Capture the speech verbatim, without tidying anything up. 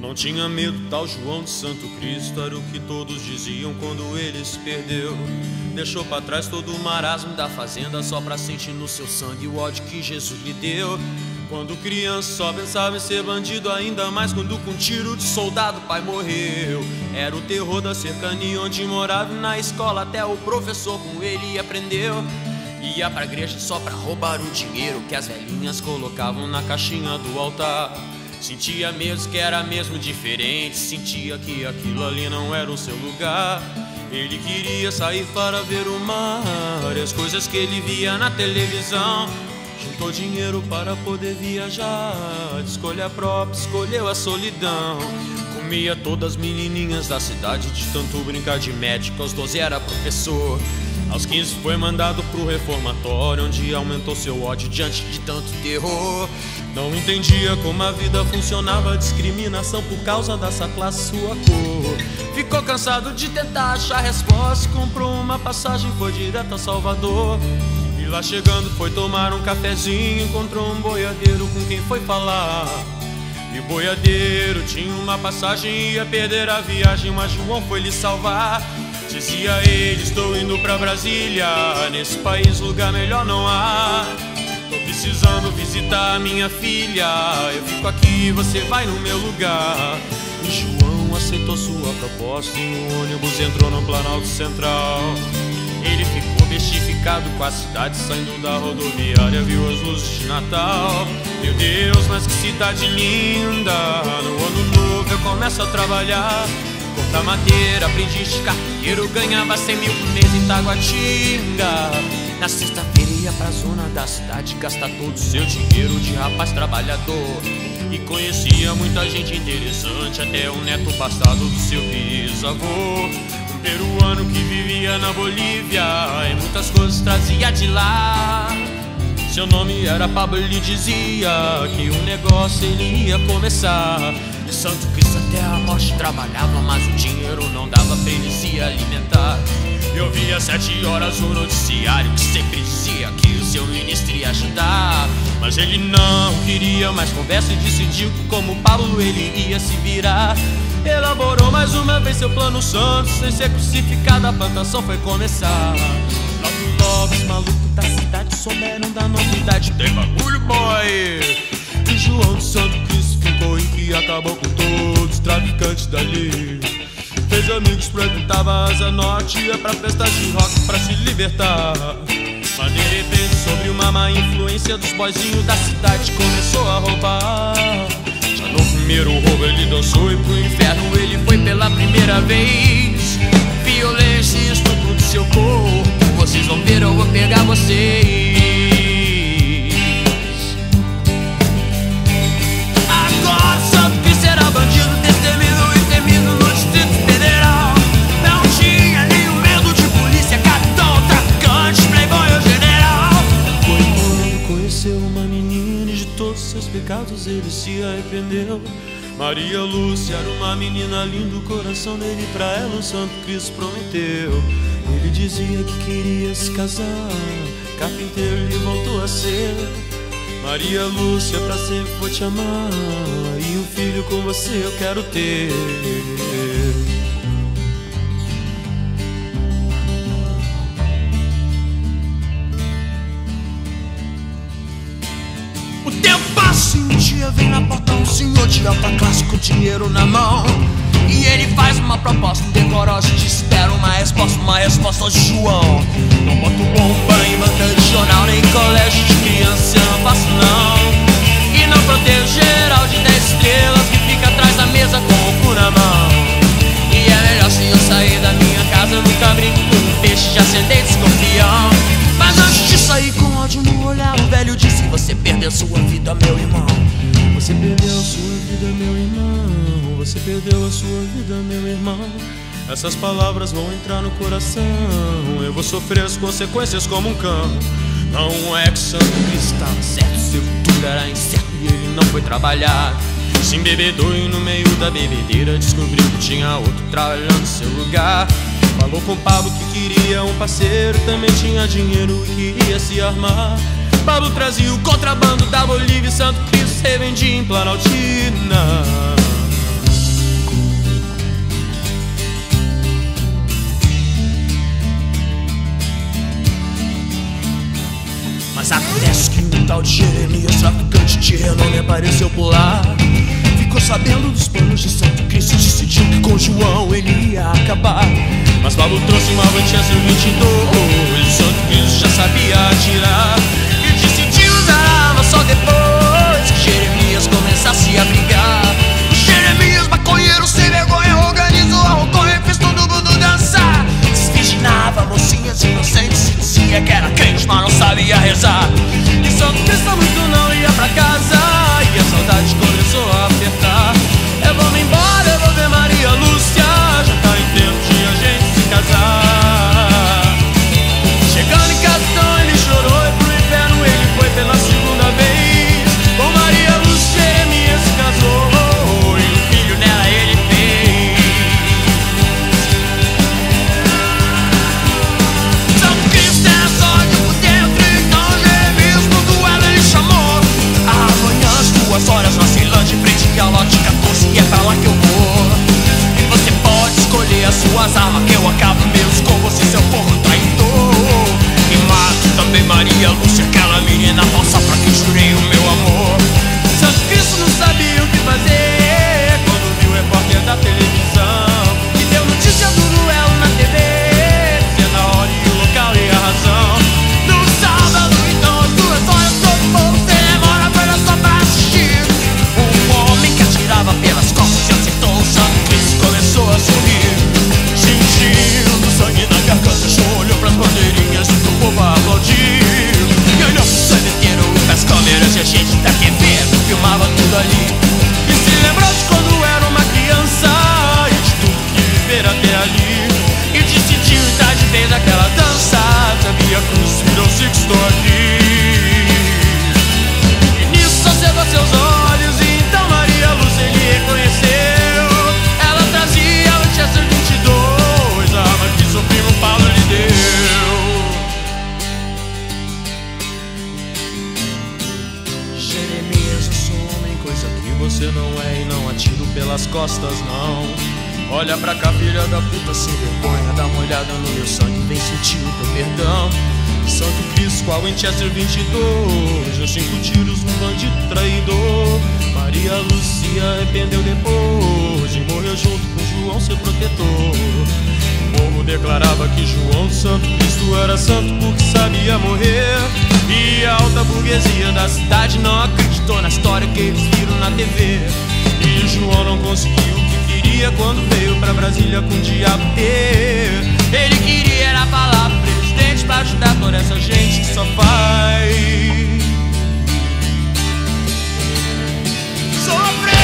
Não tinha medo, tal João de Santo Cristo, era o que todos diziam quando ele se perdeu. Deixou pra trás todo o marasmo da fazenda, só pra sentir no seu sangue o ódio que Jesus lhe deu. Quando criança só pensava em ser bandido, ainda mais quando com tiro de soldado o pai morreu. Era o terror da cercania onde morava, e na escola até o professor com ele aprendeu. Ia pra igreja só pra roubar o dinheiro que as velhinhas colocavam na caixinha do altar. Sentia mesmo que era mesmo diferente, sentia que aquilo ali não era o seu lugar. Ele queria sair para ver o mar e as coisas que ele via na televisão. Juntou dinheiro para poder viajar, de escolha própria escolheu a solidão. Comia todas as menininhas da cidade, de tanto brincar de médico, aos doze era professor. Aos quinze foi mandado pro reformatório, onde aumentou seu ódio diante de tanto terror. Não entendia como a vida funcionava, discriminação por causa dessa classe, sua cor. Ficou cansado de tentar achar resposta, comprou uma passagem, foi direto a Salvador. E lá chegando foi tomar um cafezinho, encontrou um boiadeiro com quem foi falar. E o boiadeiro tinha uma passagem, ia perder a viagem, mas João foi lhe salvar. Dizia ele, estou indo pra Brasília, nesse país lugar melhor não há. Tô precisando visitar a minha filha, eu fico aqui, você vai no meu lugar. E João aceitou sua proposta e no ônibus entrou no Planalto Central. Ele ficou bestificado com a cidade, saindo da rodoviária, viu as luzes de Natal. Meu Deus, mas que cidade linda, no ano novo eu começo a trabalhar. Cortar madeira, aprendiz de carpinteiro, ganhava cem mil por mês em Taguatinga. Na sexta-feira ia pra zona da cidade, gastar todo o seu dinheiro de rapaz trabalhador. E conhecia muita gente interessante, até o neto passado do seu bisavô. Um peruano que vivia na Bolívia e muitas coisas trazia de lá. Seu nome era Pablo, ele dizia que um negócio ele ia começar. E Santo Cristo até a morte trabalhava, mas o dinheiro não dava pra ele se alimentar. Eu via às sete horas o noticiário que sempre dizia que o seu ministro ia ajudar. Mas ele não queria mais conversa e decidiu que como Pablo ele ia se virar. Elaborou mais uma vez seu plano santo, sem ser crucificado a plantação foi começar. Logo logo os malucos da cidade souberam da novidade, tem bagulho boy. E João de Santo Cristo ficou em que acabou com todos os traficantes dali. Fez amigos, frequentava a Asa Norte, ia pra festas de rock pra se libertar. Mas de repente, sobre uma má influência dos boizinhos da cidade, começou a roubar. Já no primeiro roubo ele dançou e pro inferno ele foi pela primeira vez. Violência e estupro do seu corpo, vocês vão ver, eu vou pegar vocês. Agora Santo Cristo era bandido, destemido e temido no Distrito Federal. Não tinha nenhum medo de polícia, capitão, traficante, playboy ou general. Foi quando conheceu uma menina e de todos seus pecados ele se arrependeu. Maria Lúcia era uma menina linda, o coração dele pra ela o Santo Cristo prometeu. Ele dizia que queria se casar, carpinteiro ele voltou a ser. Maria Lúcia, pra sempre vou te amar, e um filho com você eu quero ter. O tempo passa e um dia vem na porta um senhor de alta classe com dinheiro na mão. E ele faz uma proposta indecorosa, te espera uma resposta, uma resposta de João. Não boto bomba em banca de jornal, nem colégio de criança, eu não faço não. E não protejo geral de dez estrelas que fica atrás da mesa com o cu na mão. E é melhor se eu sair da minha casa, eu nunca brinco com um peixe de ascendente escorpião. Mas antes de sair com ódio no olhar, o velho disse: você perdeu sua vida, meu irmão. Você perdeu a sua vida, meu irmão. Você perdeu a sua vida, meu irmão. Essas palavras vão entrar no coração. Eu vou sofrer as consequências como um cão. Não é que Santo Cristo estava certo, seu futuro era incerto e ele não foi trabalhar. Se embebedou e no meio da bebedeira descobriu que tinha outro trabalhando no seu lugar. Falou com Pablo que queria um parceiro, também tinha dinheiro e queria se armar. Pablo trazia o contrabando da Bolívia e Santo Cristo revendia em Planaltina. tal de Jeremias, traficante de renome, apareceu por lá. Ficou sabendo dos planos de Santo Cristo, decidiu que com João ele ia acabar. Mas Paulo trouxe uma Winchester vinte e dois, o Santo Cristo já sabia atirar e decidiu usar a arma só depois que Jeremias começasse a brigar. O Jeremias, maconheiro sem vergonha, organizou a roconha e fez todo mundo dançar. Desvirginava mocinhas inocentes e dizia que era crente, mas não sabia rezar. E Santo Cristo muito não ia pra casa e a saudade começou a apertar. Eu vou me embora, eu vou ver Maria Lúcia, já tá em tempo de a gente se casar. Chegando em casa então ele chorou e pro inferno ele foi pela segunda vez. Com Maria Lúcia Jeremias se casou e um filho nela ele fez. Santo Cristo era sódio por dentro, então Jeremias no duelo ele chamou. Amanhã às duas horas na Ceilândia, em frente ao lote quatorze, e é pra lá que eu vou. E você pode escolher as suas armas, que eu acabo meus com você, seu porco traidor. E mato também Maria Lúcia, aquela menina falsa pra quem jurei o meu amor. Santo Cristo não sabia o que fazer quando viu o repórter da televisão que deu notícia do duelo na T V, dizendo a hora e o local e a razão. No sábado então às duas horas todo o povo sem demora foi lá só pra assistir. Um homem que atirava pelas costas e acertou o Santo Cristo começou a sorrir, sentindo sangue na garganta. João olhou pras bandeirinhas e pro povo aplaudir. E olhou pro cemitério e pras câmeras e a gente da T V filmava tudo ali. E se lembrou de quando era uma criança e de tudo que viver até ali. E decidiu estar de vez naquela dança. Sabia que cruz virou Sixto aqui. E nisso acendeu seus olhos e então Maria Lúcia ele reconheceu. Ela trazia a Winchester vinte e dois, a arma que seu primo Paulo lhe deu. Jeremias, eu sou homem, coisa que você não é, e não atiro pelas costas não. Olha pra cá, filha da puta sem vergonha, dá uma olhada no meu sangue, vem sentir o teu perdão. Santo Cristo com a Winchester vinte e dois, deu cinco tiros num bandido traidor. Maria Lúcia arrependeu depois e morreu junto com João, seu protetor. O povo declarava que João Santo Cristo era santo porque sabia morrer. E a alta burguesia da cidade não acreditou na história que eles viram na T V. E João não conseguiu o que queria quando veio pra Brasília com o diabo ter. Ele queria era falar pro presidente pra ajudar toda essa gente que só faz sofrer.